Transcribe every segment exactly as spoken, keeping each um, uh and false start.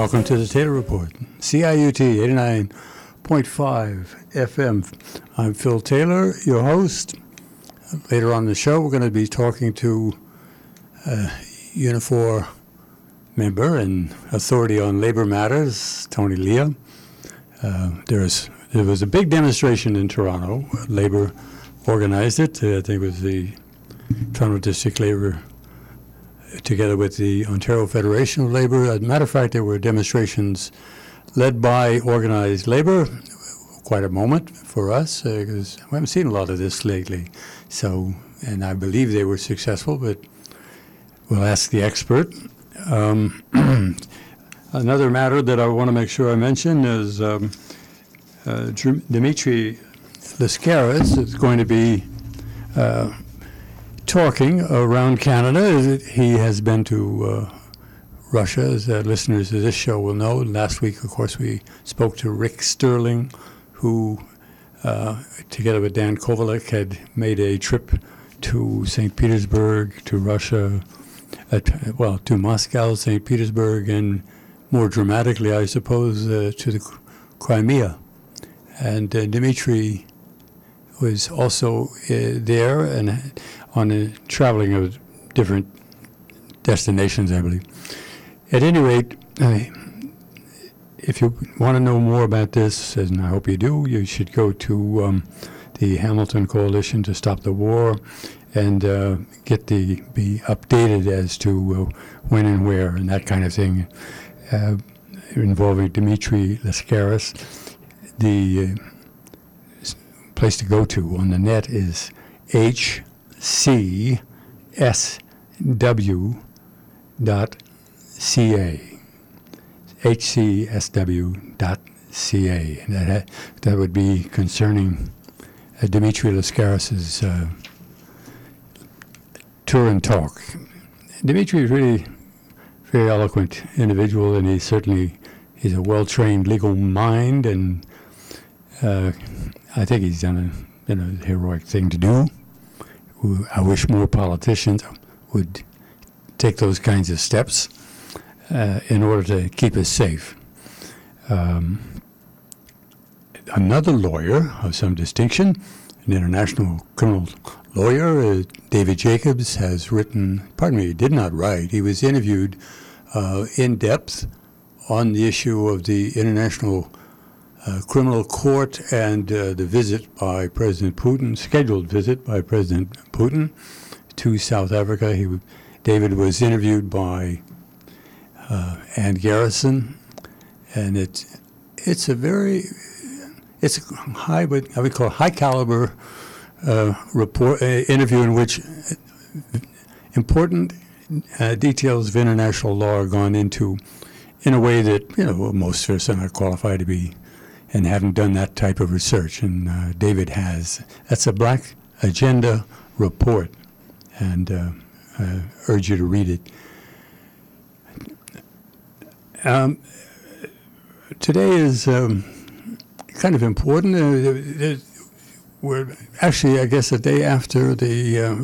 Welcome to the Taylor Report, C I U T eighty-nine point five F M. I'm Phil Taylor, your host. Later on in the show, we're going to be talking to uh, Unifor member and authority on labor matters, Tony Leah. Uh, there's, there was a big demonstration in Toronto. Labor organized it. Uh, I think it was the Toronto District Labor together with the Ontario Federation of Labor. As a matter of fact, there were demonstrations led by organized labor. Quite a moment for us, because uh, we haven't seen a lot of this lately. So, and I believe they were successful, but we'll ask the expert. Um, another matter that I want to make sure I mention is um, uh, Dimitri Lascaris is going to be uh, talking around Canada. He has been to uh, Russia, as uh, listeners of this show will know. Last week, of course, we spoke to Rick Sterling, who, uh, together with Dan Kovalek, had made a trip to Saint Petersburg, to Russia, uh, t- well, to Moscow, Saint Petersburg, and more dramatically, I suppose, uh, to the Crimea. And uh, Dimitri was also uh, there and on a traveling of different destinations, I believe. At any rate, uh, if you want to know more about this, and I hope you do, you should go to um, the Hamilton Coalition to Stop the War and uh, get the be updated as to uh, when and where and that kind of thing, uh, involving Dimitri Lascaris. The uh, place to go to on the net is H C S W dot C A. H C S W dot C A. And that, that would be concerning uh, Dimitri Lascaris' uh, tour and talk. Dimitri is really a very eloquent individual, and he certainly he's a well-trained legal mind, and uh, I think he's done a, you know, heroic thing to do. I wish more politicians would take those kinds of steps uh, in order to keep us safe. Um, another lawyer of some distinction, an international criminal lawyer, uh, David Jacobs, has written, pardon me, he did not write, he was interviewed uh, in depth on the issue of the International uh, Criminal Court and uh, the visit by President Putin, scheduled visit by President Putin to South Africa. He, David was interviewed by uh, Ann Garrison, and it's it's a very it's a high, but I would call high caliber uh, report uh, interview in which important uh, details of international law are gone into in a way that, you know, most of us are not qualified to be and haven't done that type of research, and uh, David has. That's a Black Agenda report, and uh, I urge you to read it. Um, today is um, kind of important. Uh, we're actually, I guess, a day after the, uh,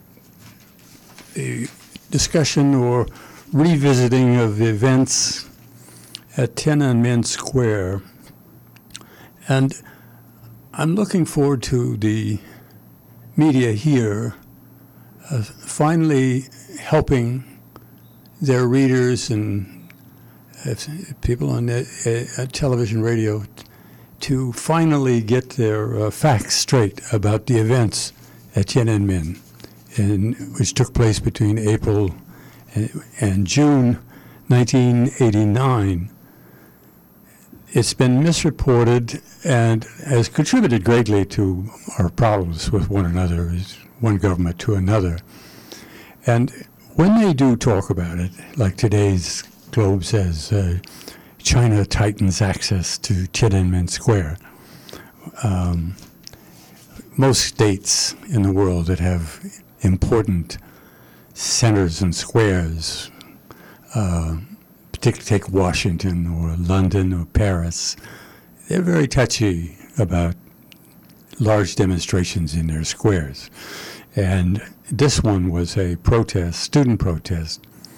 the discussion or revisiting of the events at Tiananmen Square. And I'm looking forward to the media here uh, finally helping their readers and uh, people on the, uh, television, radio, t- to finally get their uh, facts straight about the events at Tiananmen, in, which took place between April and, and June nineteen eighty-nine. It's been misreported and has contributed greatly to our problems with one another, as one government to another. And when they do talk about it, like today's Globe says, uh, China tightens access to Tiananmen Square. Um, most states in the world that have important centers and squares, uh, Take, take Washington or London or Paris, they're very touchy about large demonstrations in their squares. And this one was a protest, student protest,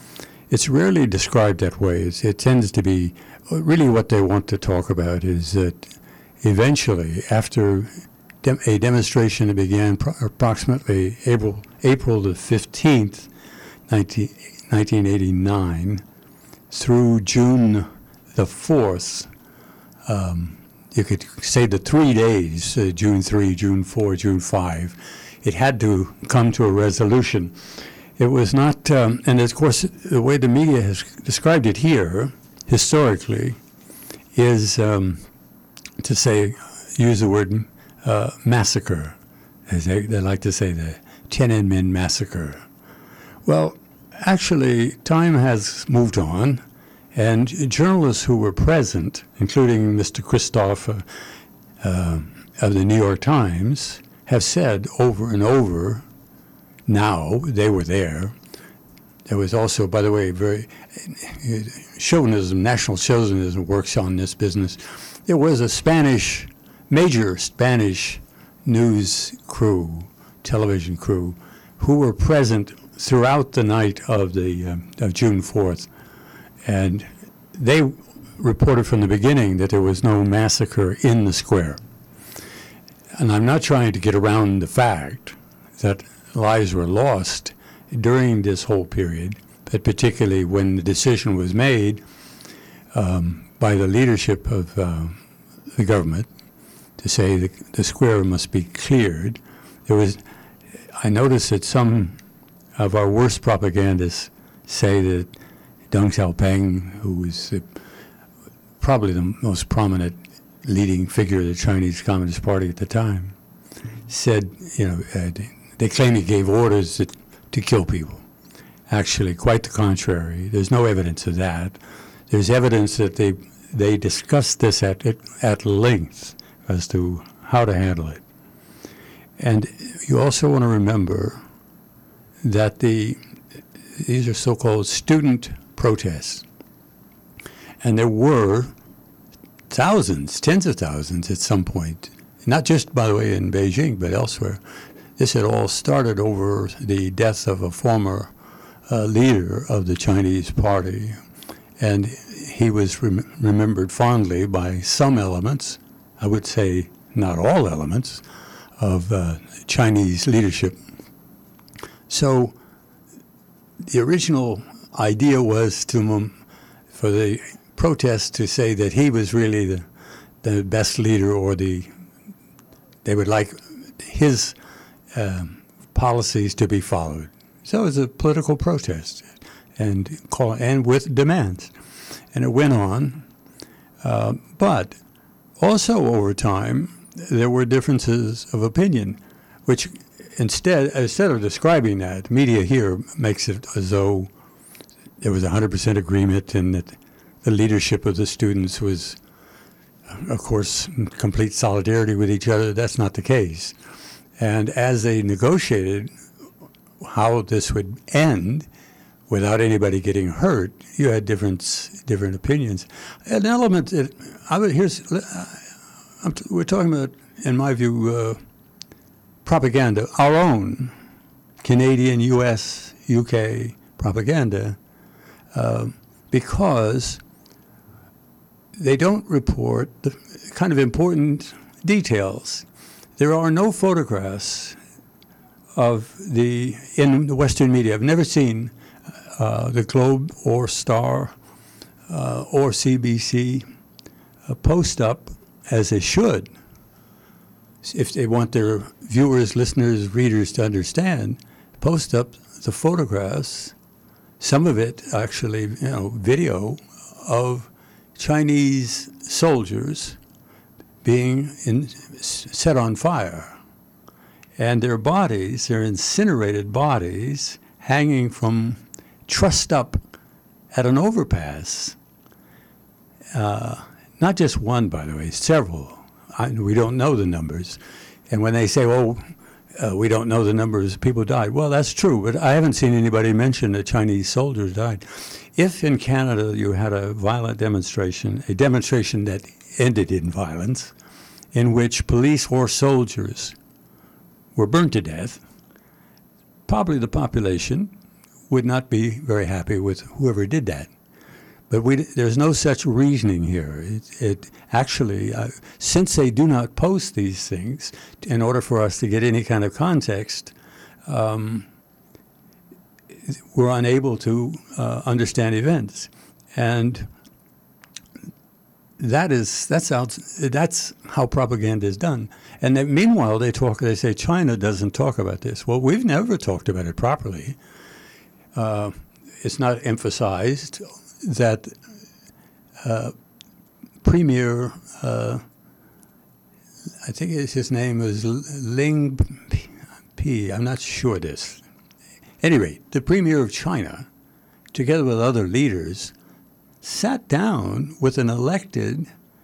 it's rarely described that way. It's, it tends to be really what they want to talk about is that eventually, after dem- a demonstration that began pro- approximately April April the fifteenth, nineteen eighty-nine, through June the fourth, um, you could say the three days, uh, June third, June fourth, June fifth, it had to come to a resolution. It was not, um, and of course, the way the media has described it here, historically, is um, to say, use the word uh, massacre, as they, they like to say, the Tiananmen massacre. Well, actually, time has moved on, and journalists who were present, including Mister Christoph uh, uh, of the New York Times, have said over and over, now, they were there. There was also, by the way, very chauvinism, national chauvinism works on this business. There was a Spanish, major Spanish news crew, television crew, who were present throughout the night of the um, of June fourth, and they reported from the beginning that there was no massacre in the square. And I'm not trying to get around the fact that lives were lost during this whole period, but particularly when the decision was made um, by the leadership of uh, the government to say the, the square must be cleared. There was, I noticed that some of our worst propagandists say that Deng Xiaoping, who was the, probably the most prominent leading figure of the Chinese Communist Party at the time, said, you know, uh, they claim he gave orders that, to kill people. Actually, quite the contrary. There's no evidence of that. There's evidence that they they discussed this at at length as to how to handle it. And you also want to remember that the these are so-called student protests, and there were thousands, tens of thousands at some point. Not just, by the way, in Beijing, but elsewhere. This had all started over the death of a former uh, leader of the Chinese party, and he was rem- remembered fondly by some elements, I would say not all elements, of uh, Chinese leadership. So the original idea was to um, for the protests to say that he was really the, the best leader, or the they would like his Um, policies to be followed. So it was a political protest, and call, and with demands, and it went on. Uh, but also over time, there were differences of opinion, which instead instead of describing that, media here makes it as though there was one hundred percent agreement, and that the leadership of the students was, of course, in complete solidarity with each other. That's not the case. And as they negotiated how this would end without anybody getting hurt, you had different different opinions. An element that I would here's I'm t- we're talking about, in my view, uh, propaganda, our own Canadian, U S, U K propaganda, uh, because they don't report the kind of important details. There are no photographs of the, in the Western media. I've never seen uh, the Globe or Star uh, or C B C uh, post up, as they should, if they want their viewers, listeners, readers to understand, post up the photographs, some of it actually, you know, video of Chinese soldiers being in, set on fire, and their bodies, their incinerated bodies, hanging from, trussed up at an overpass. Uh, not just one, by the way, several. I, we don't know the numbers. And when they say, oh, uh, we don't know the numbers of people died, well, that's true, but I haven't seen anybody mention that Chinese soldiers died. If in Canada you had a violent demonstration, a demonstration that ended in violence, in which police or soldiers were burned to death, probably the population would not be very happy with whoever did that. But we, there's no such reasoning here. It, it actually, uh, since they do not post these things, in order for us to get any kind of context, um, we're unable to uh, understand events. And that is that's out, that's how propaganda is done. And then, meanwhile, they talk. They say China doesn't talk about this. Well, we've never talked about it properly. Uh, it's not emphasized that uh, Premier, uh, I think his, his name is Ling P. I'm not sure this. At any rate, the Premier of China, together with other leaders, sat down with an elected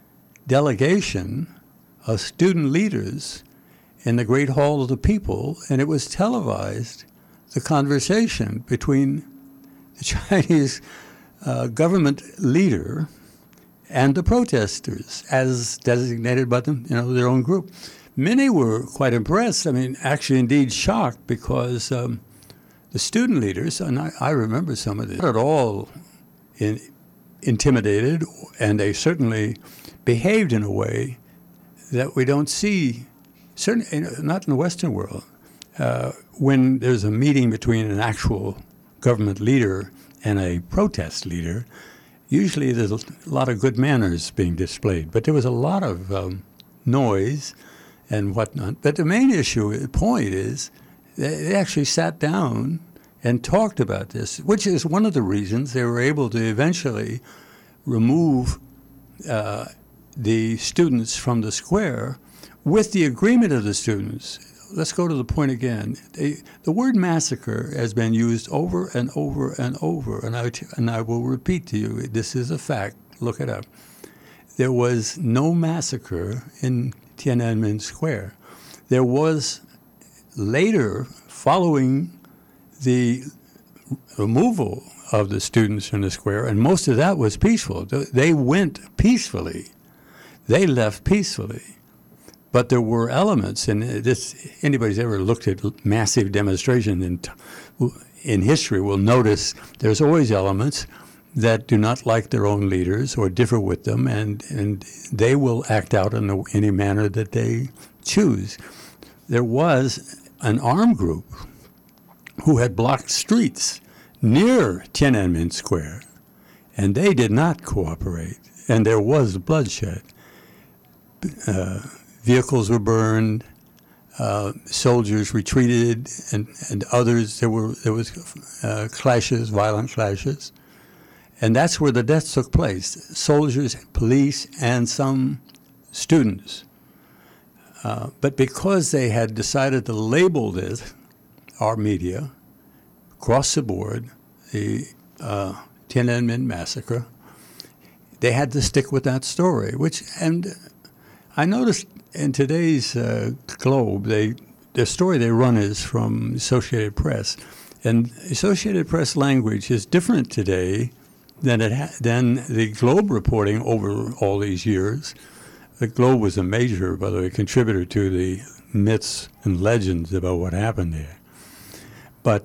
delegation of student leaders in the Great Hall of the People, and it was televised, the conversation between the Chinese uh, government leader and the protesters, as designated by them, you know, their own group. Many were quite impressed. I mean, actually, indeed, shocked, because um, the student leaders, and I, I remember some of this, not at all in, intimidated, and they certainly behaved in a way that we don't see, certainly not in the Western world. Uh, when there's a meeting between an actual government leader and a protest leader, usually there's a lot of good manners being displayed. But there was a lot of um, noise and whatnot. But the main issue, the point is, they actually sat down and talked about this, which is one of the reasons they were able to eventually remove uh, the students from the square with the agreement of the students. Let's go to the point again. They, the word massacre has been used over and over and over, and I, and I will repeat to you, this is a fact, look it up. There was no massacre in Tiananmen Square. There was later, following the removal of the students from the square, and most of that was peaceful. They went peacefully. They left peacefully. But there were elements, and this, anybody's ever looked at massive demonstration in, in history will notice there's always elements that do not like their own leaders or differ with them, and, and they will act out in the, any manner that they choose. There was an armed group who had blocked streets near Tiananmen Square, and they did not cooperate, and there was bloodshed. Uh, vehicles were burned, uh, soldiers retreated, and, and others, there were there was uh, clashes, violent clashes. And that's where the deaths took place, soldiers, police, and some students. Uh, but because they had decided to label this, our media, across the board, the uh, Tiananmen massacre, they had to stick with that story, which, and I noticed in today's uh, Globe, they the story they run is from Associated Press, and Associated Press language is different today than it ha- than the Globe reporting over all these years. The Globe was a major, by the way, contributor to the myths and legends about what happened there. But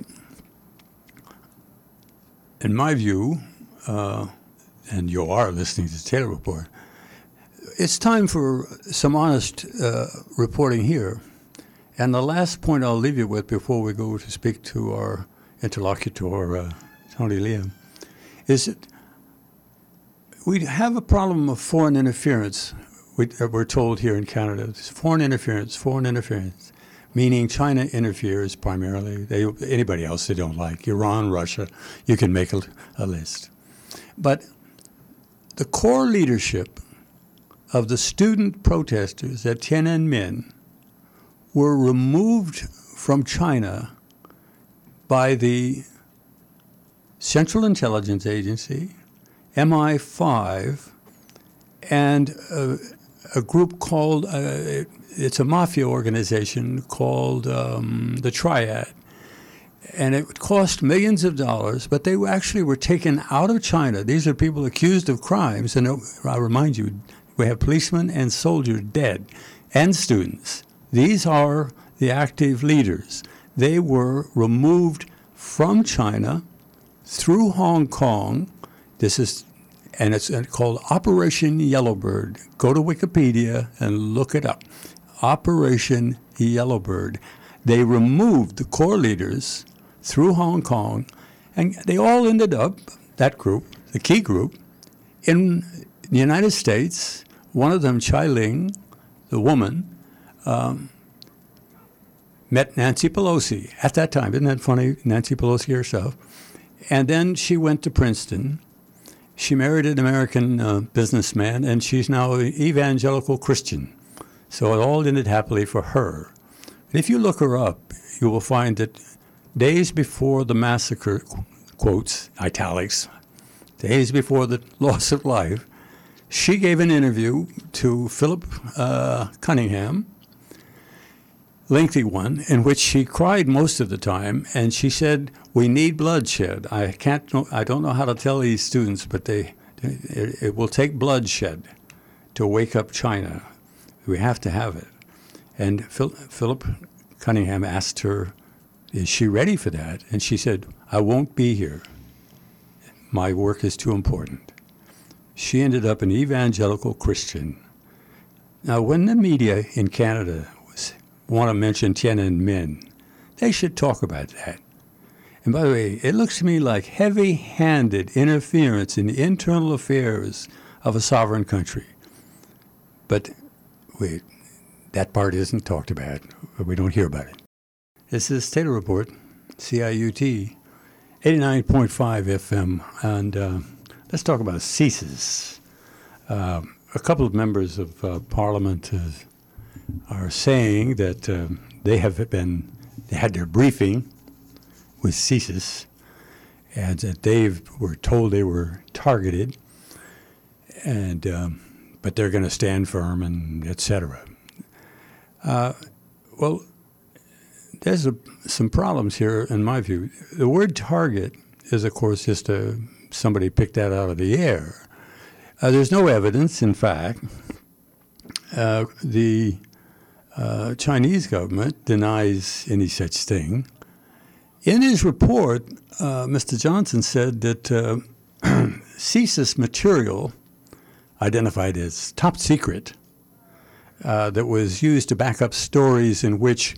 in my view, uh, and you are listening to the Taylor Report, it's time for some honest uh, reporting here. And the last point I'll leave you with before we go to speak to our interlocutor, uh, Tony Liam, is that we have a problem of foreign interference. We, uh, we're told here in Canada, it's foreign interference, foreign interference, meaning China interferes primarily. They, anybody else they don't like, Iran, Russia, you can make a, a list. But the core leadership of the student protesters at Tiananmen were removed from China by the Central Intelligence Agency, M I five, and a, a group called, uh, it's a mafia organization called um, the Triad. And it cost millions of dollars, but they actually were taken out of China. These are people accused of crimes, and I remind you, we have policemen and soldiers dead, and students. These are the active leaders. They were removed from China through Hong Kong. This is, and it's called Operation Yellowbird. Go to Wikipedia and look it up. Operation Yellowbird. They removed the core leaders through Hong Kong, and they all ended up, that group, the key group, in the United States. One of them, Chai Ling, the woman, um, met Nancy Pelosi at that time. Isn't that funny? Nancy Pelosi herself. And then she went to Princeton. She married an American uh, businessman, and she's now an evangelical Christian. So it all ended happily for her. And if you look her up, you will find that days before the massacre, quotes, italics, days before the loss of life, she gave an interview to Philip uh, Cunningham, lengthy one, in which she cried most of the time, and she said, "We need bloodshed. I can't. Know, I don't know how to tell these students, but they, it, it will take bloodshed to wake up China. We have to have it." And Phil, Philip Cunningham asked her, "Is she ready for that?" And she said, "I won't be here. My work is too important." She ended up an evangelical Christian. Now, when the media in Canada want to mention Tiananmen, they should talk about that. And by the way, it looks to me like heavy-handed interference in the internal affairs of a sovereign country. But wait, that part isn't talked about. We don't hear about it. This is Taylor Report, C I U T, eighty-nine point five F M. And uh, let's talk about CSIS. Uh, a couple of members of uh, Parliament uh, are saying that uh, they have been, they had their briefing with CSIS, and that they were told they were targeted, and um, but they're going to stand firm, and et cetera. Uh, well, there's a, some problems here, in my view. The word target is, of course, just a, somebody picked that out of the air. Uh, there's no evidence, in fact. Uh, the uh, Chinese government denies any such thing. In his report, uh, Mister Johnson said that uh, CSIS material, identified as top secret, uh, that was used to back up stories in which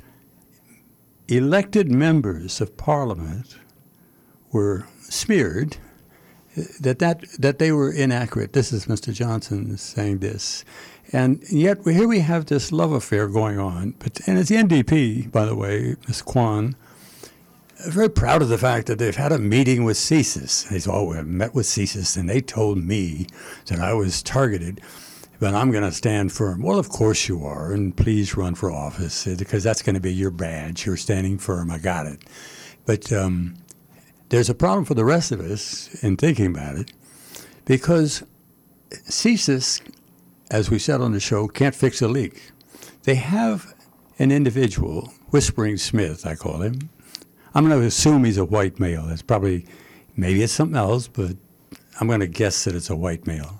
elected members of Parliament were smeared, that, that, that they were inaccurate. This is Mister Johnson saying this. And yet here we have this love affair going on. But, and it's the N D P, by the way, Miz Kwan, very proud of the fact that they've had a meeting with CSIS. They said, "Oh, we met with CSIS, and they told me that I was targeted, but I'm going to stand firm." Well, of course you are, and please run for office, because that's going to be your badge. You're standing firm. I got it. But um, there's a problem for the rest of us in thinking about it, because CSIS, as we said on the show, can't fix a leak. They have an individual, Whispering Smith, I call him. I'm going to assume he's a white male. It's probably, maybe it's something else, but I'm going to guess that it's a white male.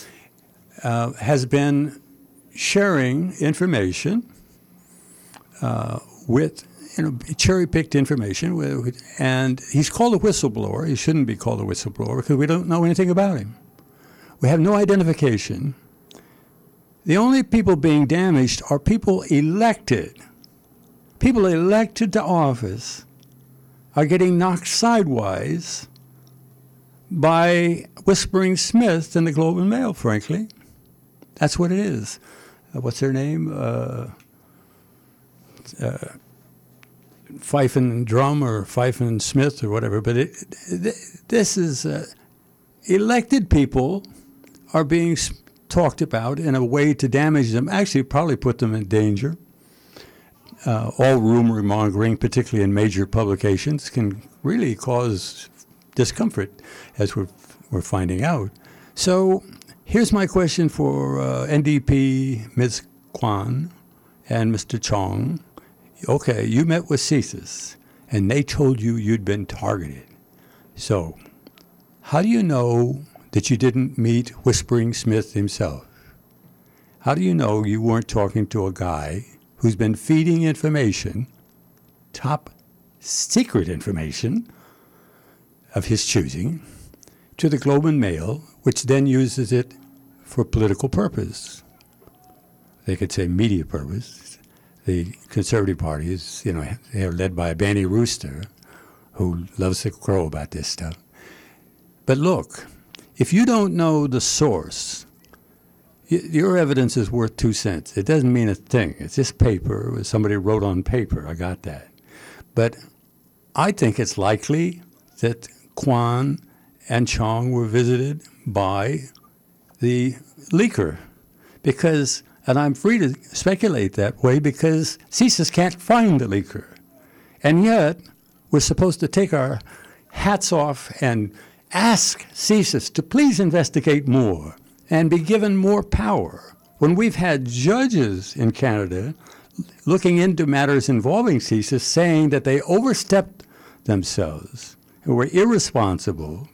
Uh, has been sharing information uh, with, you know, cherry-picked information, with, and he's called a whistleblower. He shouldn't be called a whistleblower because we don't know anything about him. We have no identification. The only people being damaged are people elected. People elected to office are getting knocked sidewise by Whispering Smith and the Globe and Mail, frankly. That's what it is. Uh, what's their name? Uh, uh, Fife and Drum or Fife and Smith or whatever. But it, it, this is uh, elected people are being talked about in a way to damage them, actually probably put them in danger. Uh, all rumor mongering, particularly in major publications, can really cause discomfort, as we're, we're finding out. So here's my question for uh, N D P, Miz Kwan, and Mister Chong. Okay, you met with CSIS, and they told you you'd been targeted. So how do you know that you didn't meet Whispering Smith himself? How do you know you weren't talking to a guy who's been feeding information, top secret information, of his choosing to the Globe and Mail, which then uses it for political purpose. They could say media purpose. The Conservative Party is, you know, they're led by Banny Rooster, who loves to crow about this stuff. But look, if you don't know the source, y- your evidence is worth two cents. It doesn't mean a thing. It's just paper. Somebody wrote on paper. I got that. But I think it's likely that Kwan and Chong were visited by the leaker because, and I'm free to speculate that way because CSIS can't find the leaker. And yet, we're supposed to take our hats off and ask CSIS to please investigate more and be given more power. When we've had judges in Canada looking into matters involving CSIS saying that they overstepped themselves, who were irresponsible,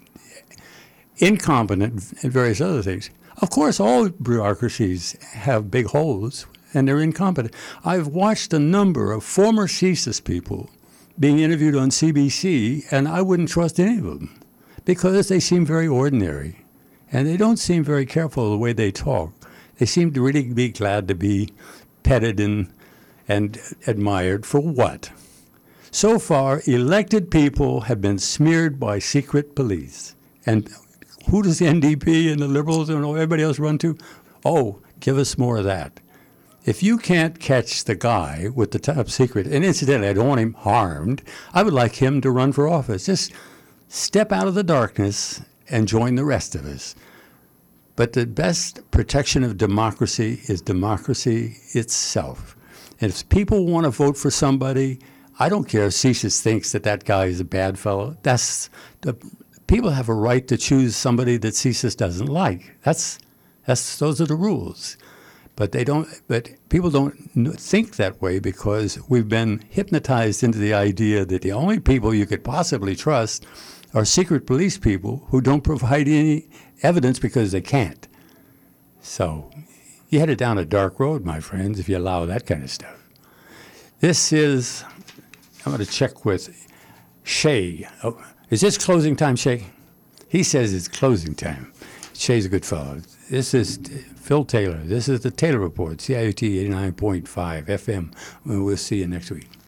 incompetent, and various other things. Of course, all bureaucracies have big holes, and they're incompetent. I've watched a number of former CSIS people being interviewed on C B C, and I wouldn't trust any of them because they seem very ordinary, and they don't seem very careful the way they talk. They seem to really be glad to be petted and, and admired for what? So far, elected people have been smeared by secret police. And who does the N D P and the Liberals and everybody else run to? Oh, give us more of that. If you can't catch the guy with the top secret, and incidentally, I don't want him harmed, I would like him to run for office. Just step out of the darkness and join the rest of us. But the best protection of democracy is democracy itself. And if people want to vote for somebody, I don't care if CSIS thinks that that guy is a bad fellow. That's the people have a right to choose somebody that CSIS doesn't like. That's that's those are the rules. But they don't. But people don't think that way because we've been hypnotized into the idea that the only people you could possibly trust are secret police people who don't provide any evidence because they can't. So you headed down a dark road, my friends, if you allow that kind of stuff. This is. I'm going to check with Shay. Oh, is this closing time, Shay? He says it's closing time. Shay's a good fellow. This is Phil Taylor. This is the Taylor Report, C I U T eighty-nine point five F M. We'll see you next week.